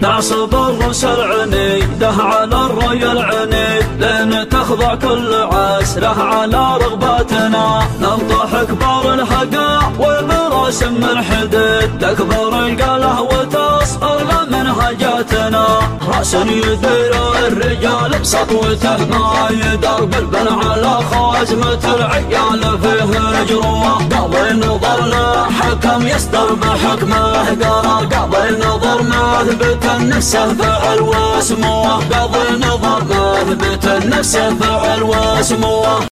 نعصب الرؤوس العنيده على الري العنيد لين تخضع كل عسله على رغباتنا. ننطح كبار الهقا وبراس من حديد تكبر القاله وتصقل منهجاتنا. راس يدير الرجال بسطوته ما يدرب البن على خوازمة العيال فيه جروه. قاضي نظر له حكم يصدر بحكمه قرار. قاضي نظر مثبت نفسه فعل واسموه. قاضي نظر مثبت نفسه فعل واسموه.